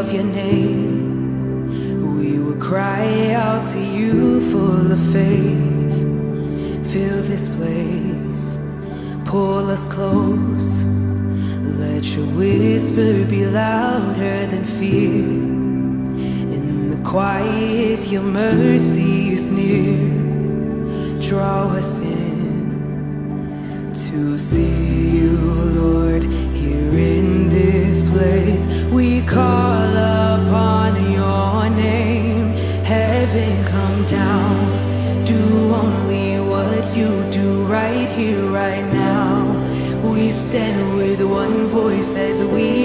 of your name. We will cry out to you full of faith. Fill this place, pull us close. Let your whisper be louder than fear. In the quiet, your mercy is near. Draw us in to see you, Lord, here in this place. We call upon your name. Heaven come down, do only what you do right here, right now. We stand with one voice as we